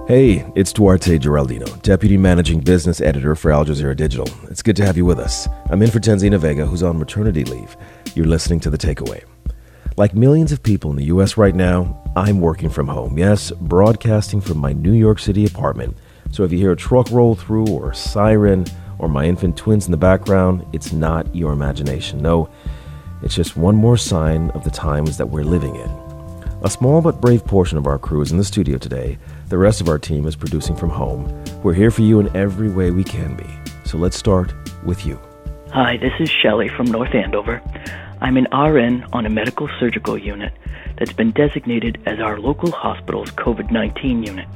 Hey, it's Duarte Geraldino, Deputy Managing Business Editor for Al Jazeera Digital. It's good to have you with us. I'm in for Tanzina Vega, who's on maternity leave. You're listening to The Takeaway. Like millions of people in the U.S. right now, I'm working from home. Yes, broadcasting from my New York City apartment. So if you hear a truck roll through or a siren or my infant twins in the background, it's not your imagination. No, it's just one more sign of the times that we're living in. A small but brave portion of our crew is in the studio today. The rest of our team is producing from home. We're here for you in every way we can be. So let's start with you. Hi, this is Shelley from North Andover. I'm an RN on a medical surgical unit that's been designated as our local hospital's COVID-19 unit.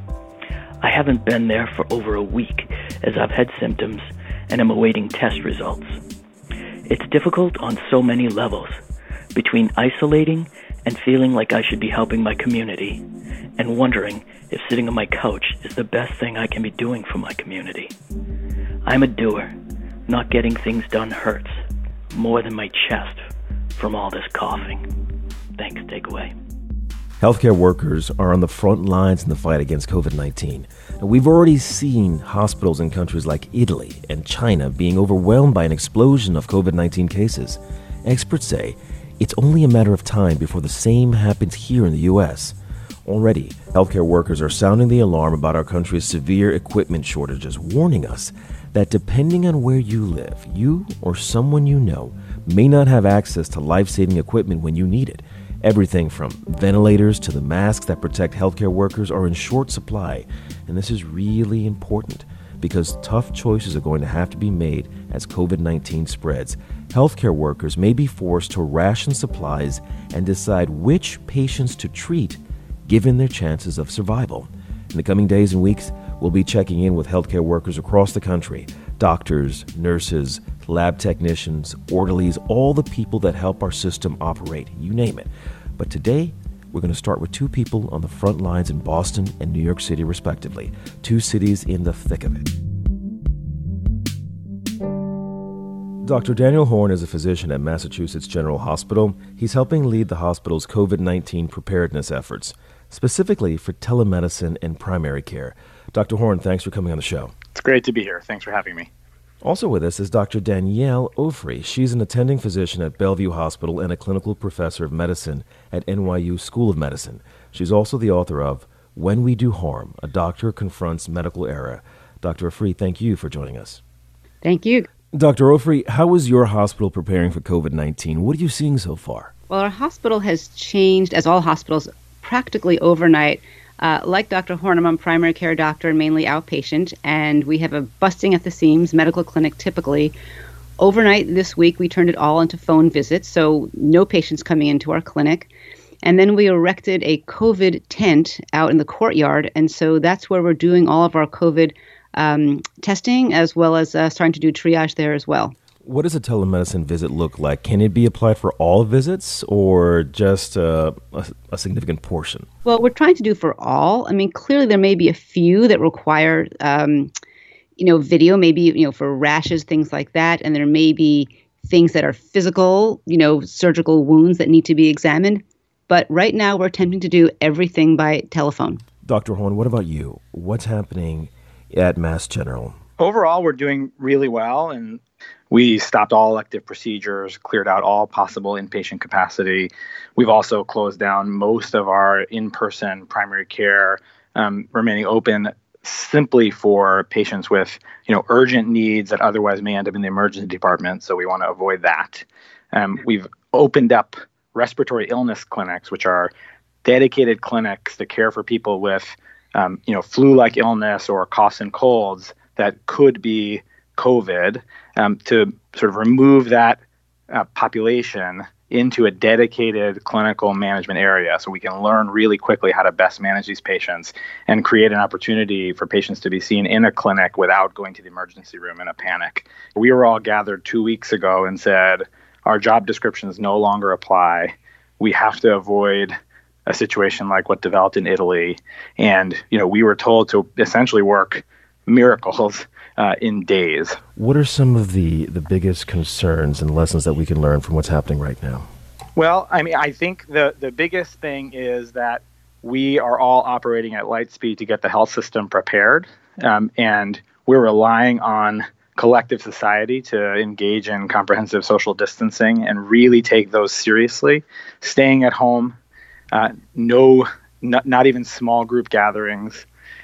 I haven't been there for over a week as I've had symptoms and am awaiting test results. It's difficult on so many levels, between isolating and feeling like I should be helping my community, and wondering if sitting on my couch is the best thing I can be doing for my community. I'm a doer. Not getting things done hurts more than my chest from all this coughing. Thanks, takeaway. Healthcare workers are on the front lines in the fight against COVID-19. And we've already seen hospitals in countries like Italy and China being overwhelmed by an explosion of COVID-19 cases. Experts say it's only a matter of time before the same happens here in the U.S. Already, healthcare workers are sounding the alarm about our country's severe equipment shortages, warning us that depending on where you live, you or someone you know may not have access to life-saving equipment when you need it. Everything from ventilators to the masks that protect healthcare workers are in short supply. And this is really important because tough choices are going to have to be made as COVID-19 spreads. Healthcare workers may be forced to ration supplies and decide which patients to treat given their chances of survival. In the coming days and weeks, we'll be checking in with healthcare workers across the country, doctors, nurses, lab technicians, orderlies, all the people that help our system operate, you name it. But today, we're going to start with two people on the front lines in Boston and New York City, respectively, two cities in the thick of it. Dr. Daniel Horn is a physician at Massachusetts General Hospital. He's helping lead the hospital's COVID-19 preparedness efforts, specifically for telemedicine and primary care. Dr. Horn, thanks for coming on the show. It's great to be here. Thanks for having me. Also with us is Dr. Danielle Ofri. She's an attending physician at Bellevue Hospital and a clinical professor of medicine at NYU School of Medicine. She's also the author of When We Do Harm, A Doctor Confronts Medical Error. Dr. Ofri, thank you for joining us. Thank you. Dr. Ofri, how is your hospital preparing for COVID-19? What are you seeing so far? Well, our hospital has changed, as all hospitals, practically overnight. Like Dr. Horn, I'm a primary care doctor and mainly outpatient, and we have a busting at the seams medical clinic typically. Overnight this week, we turned it all into phone visits, so no patients coming into our clinic. And then we erected a COVID tent out in the courtyard, and so that's where we're doing all of our COVID testing, as well as starting to do triage there as well. What does a telemedicine visit look like? Can it be applied for all visits or just a significant portion? Well, we're trying to do for all. I mean, clearly there may be a few that require, video, maybe, for rashes, things like that. And there may be things that are physical, surgical wounds that need to be examined. But right now we're attempting to do everything by telephone. Dr. Horn, what about you? What's happening at Mass General? Overall, we're doing really well, and we stopped all elective procedures, cleared out all possible inpatient capacity. We've also closed down most of our in-person primary care, remaining open simply for patients with, urgent needs that otherwise may end up in the emergency department. So we want to avoid that. We've opened up respiratory illness clinics, which are dedicated clinics to care for people with, flu-like illness or coughs and colds that could be COVID, to sort of remove that population into a dedicated clinical management area so we can learn really quickly how to best manage these patients and create an opportunity for patients to be seen in a clinic without going to the emergency room in a panic. We were all gathered 2 weeks ago and said, our job descriptions no longer apply. We have to avoid a situation like what developed in Italy. And, we were told to essentially work miracles in days. What are some of the biggest concerns and lessons that we can learn from what's happening right now? Well, I think the biggest thing is that we are all operating at light speed to get the health system prepared, and we're relying on collective society to engage in comprehensive social distancing and really take those seriously. Staying at home, not even small group gatherings,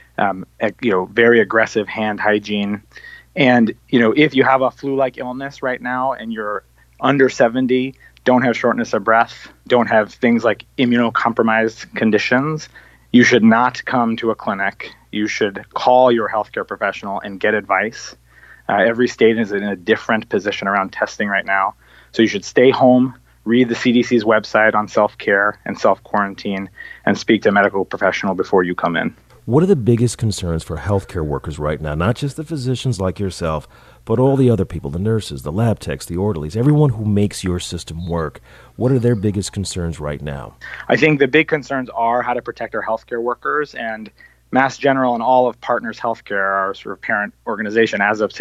very aggressive hand hygiene. And, if you have a flu-like illness right now and you're under 70, don't have shortness of breath, don't have things like immunocompromised conditions, you should not come to a clinic. You should call your healthcare professional and get advice. Every state is in a different position around testing right now. So you should stay home, read the CDC's website on self-care and self-quarantine, and speak to a medical professional before you come in. What are the biggest concerns for healthcare workers right now? Not just the physicians like yourself, but all the other people, the nurses, the lab techs, the orderlies, everyone who makes your system work. What are their biggest concerns right now? I think the big concerns are how to protect our healthcare workers, and Mass General and all of Partners Healthcare, our sort of parent organization as of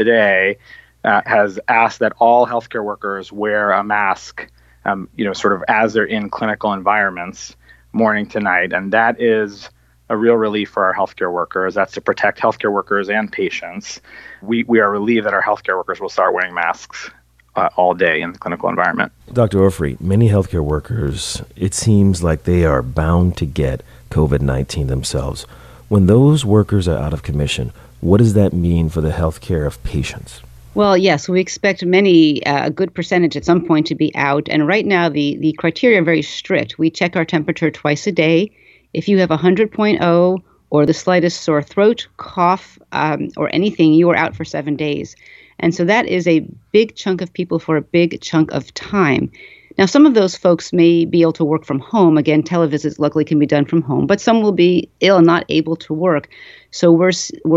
today, has asked that all healthcare workers wear a mask, sort of as they're in clinical environments morning to night. And that is a real relief for our healthcare workers. That's to protect healthcare workers and patients. We are relieved that our healthcare workers will start wearing masks all day in the clinical environment. Dr. Orfrey, many healthcare workers, it seems like they are bound to get COVID-19 themselves. When those workers are out of commission, what does that mean for the healthcare of patients? Well, yes, we expect a good percentage at some point to be out. And right now, the criteria are very strict. We check our temperature twice a day. If you have 100.0 or the slightest sore throat, cough, or anything, you are out for 7 days. And so that is a big chunk of people for a big chunk of time. Now, some of those folks may be able to work from home. Again, televisits luckily can be done from home, but some will be ill and not able to work. So we're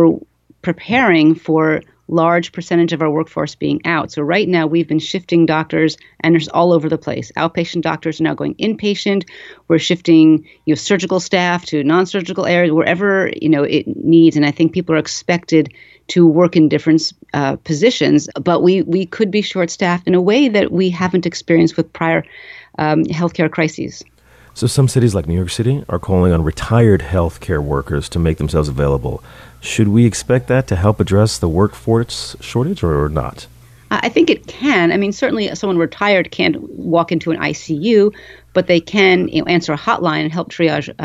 preparing for large percentage of our workforce being out. So right now we've been shifting doctors and nurses all over the place. Outpatient doctors are now going inpatient. We're shifting surgical staff to non-surgical areas, wherever it needs. And I think people are expected to work in different positions, but we could be short-staffed in a way that we haven't experienced with prior healthcare crises. So some cities like New York City are calling on retired healthcare workers to make themselves available. Should we expect that to help address the workforce shortage or not? I think it can. I mean, certainly someone retired can't walk into an ICU, but they can answer a hotline and help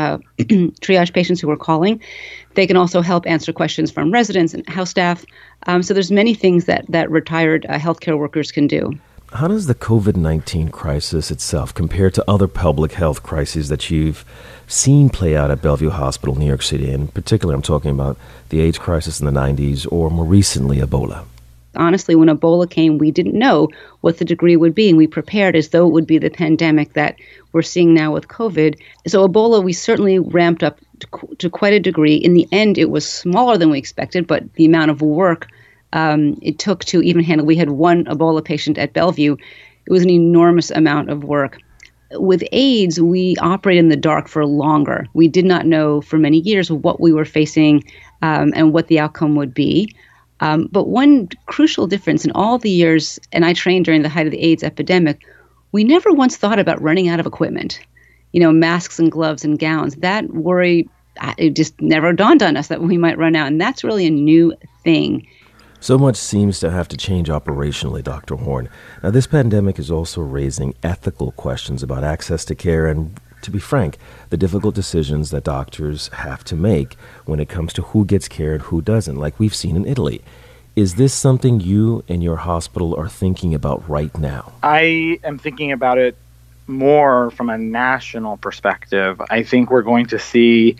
triage patients who are calling. They can also help answer questions from residents and house staff. So there's many things that retired healthcare workers can do. How does the COVID-19 crisis itself compare to other public health crises that you've seen play out at Bellevue Hospital, New York City? In particular, I'm talking about the AIDS crisis in the 90s or more recently, Ebola. Honestly, when Ebola came, we didn't know what the degree would be, and we prepared as though it would be the pandemic that we're seeing now with COVID. So Ebola, we certainly ramped up to quite a degree. In the end, it was smaller than we expected, but the amount of work it took to even handle. We had one Ebola patient at Bellevue. It was an enormous amount of work. With AIDS, we operated in the dark for longer. We did not know for many years what we were facing and what the outcome would be. But one crucial difference in all the years, and I trained during the height of the AIDS epidemic, we never once thought about running out of equipment, masks and gloves and gowns. That worry, it just never dawned on us that we might run out. And that's really a new thing. So much seems to have to change operationally, Dr. Horn. Now, this pandemic is also raising ethical questions about access to care and, to be frank, the difficult decisions that doctors have to make when it comes to who gets care and who doesn't, like we've seen in Italy. Is this something you and your hospital are thinking about right now? I am thinking about it more from a national perspective. I think we're going to see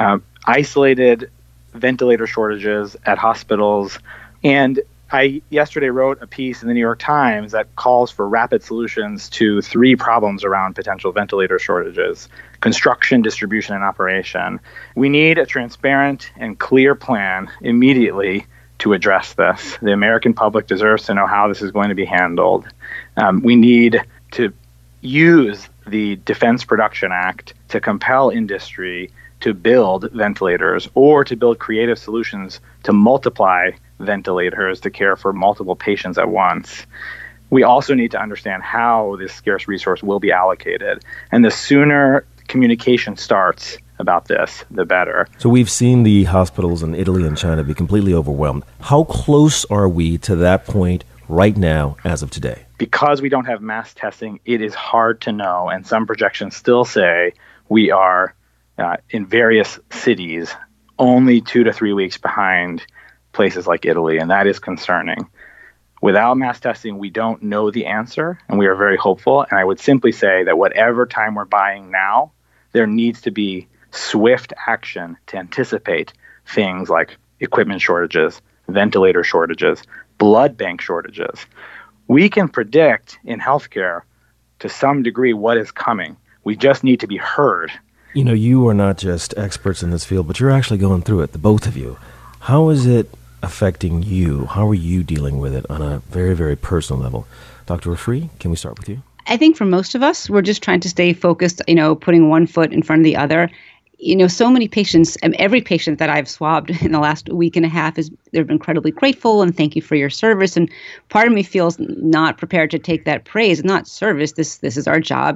isolated ventilator shortages at hospitals. And I yesterday wrote a piece in the New York Times that calls for rapid solutions to 3 problems around potential ventilator shortages: construction, distribution, and operation. We need a transparent and clear plan immediately to address this. The American public deserves to know how this is going to be handled. We need to use the Defense Production Act to compel industry to build ventilators or to build creative solutions to multiply ventilators to care for multiple patients at once. We also need to understand how this scarce resource will be allocated. And the sooner communication starts about this, the better. So we've seen the hospitals in Italy and China be completely overwhelmed. How close are we to that point right now as of today? Because we don't have mass testing, it is hard to know, and some projections still say we are, in various cities, only 2 to 3 weeks behind places like Italy, and that is concerning. Without mass testing, we don't know the answer, and we are very hopeful. And I would simply say that whatever time we're buying now, there needs to be swift action to anticipate things like equipment shortages, ventilator shortages, blood bank shortages. We can predict in healthcare to some degree what is coming. We just need to be heard. You know, you are not just experts in this field, but you're actually going through it, the both of you. How is it affecting you? How are you dealing with it on a very, very personal level? Dr. Refree, can we start with you? I think for most of us, we're just trying to stay focused, putting one foot in front of the other. So many patients, every patient that I've swabbed in the last week and a half, they've been incredibly grateful and thank you for your service. And part of me feels not prepared to take that praise. Not service. This is our job,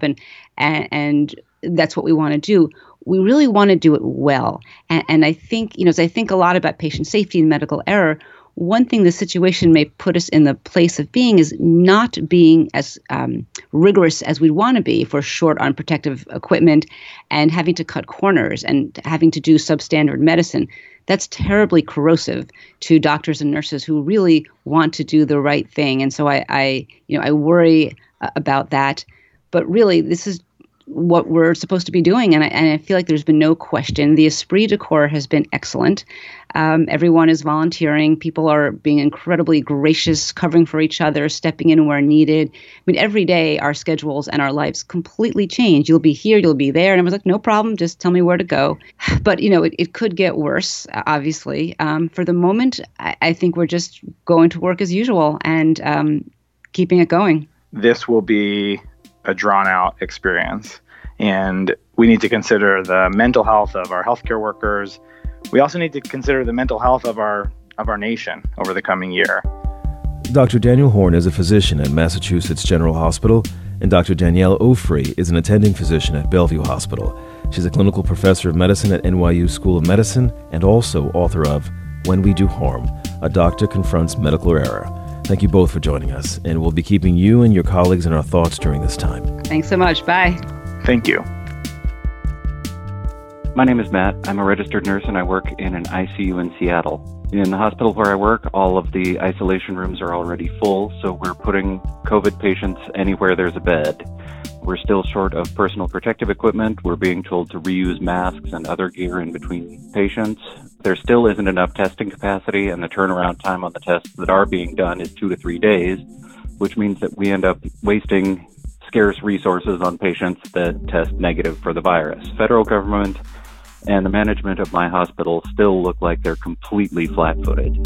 and that's what we want to do. We really want to do it well. And I think, as I think a lot about patient safety and medical error, one thing the situation may put us in the place of being is not being as rigorous as we want to be if we're short on protective equipment and having to cut corners and having to do substandard medicine. That's terribly corrosive to doctors and nurses who really want to do the right thing. And so I worry about that. But really, this is what we're supposed to be doing. And I feel like there's been no question. The esprit de corps has been excellent. Everyone is volunteering. People are being incredibly gracious, covering for each other, stepping in where needed. I mean, every day our schedules and our lives completely change. You'll be here, you'll be there. And I was like, no problem, just tell me where to go. But, it could get worse, obviously. For the moment, I think we're just going to work as usual and keeping it going. This will be a drawn-out experience, and we need to consider the mental health of our healthcare workers. We also need to consider the mental health of our nation over the coming year. Dr. Daniel Horn is a physician at Massachusetts General Hospital, and Dr. Danielle Ofri is an attending physician at Bellevue Hospital. She's a clinical professor of medicine at NYU School of Medicine and also author of When We Do Harm, A Doctor Confronts Medical Error. Thank you both for joining us, and we'll be keeping you and your colleagues in our thoughts during this time. Thanks so much. Bye. Thank you. My name is Matt. I'm a registered nurse, and I work in an ICU in Seattle. In the hospital where I work, all of the isolation rooms are already full, so we're putting COVID patients anywhere there's a bed. We're still short of personal protective equipment. We're being told to reuse masks and other gear in between patients. There still isn't enough testing capacity, and the turnaround time on the tests that are being done is 2 to 3 days, which means that we end up wasting scarce resources on patients that test negative for the virus. Federal government and the management of my hospital still look like they're completely flat-footed.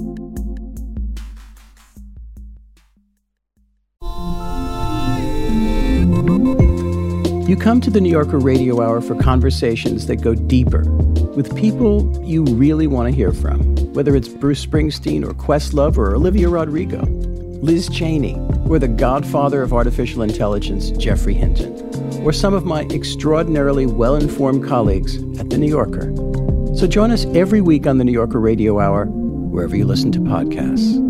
You come to the New Yorker Radio Hour for conversations that go deeper with people you really want to hear from, whether it's Bruce Springsteen or Questlove or Olivia Rodrigo, Liz Cheney, or the godfather of artificial intelligence, Geoffrey Hinton, or some of my extraordinarily well-informed colleagues at The New Yorker. So join us every week on the New Yorker Radio Hour, wherever you listen to podcasts.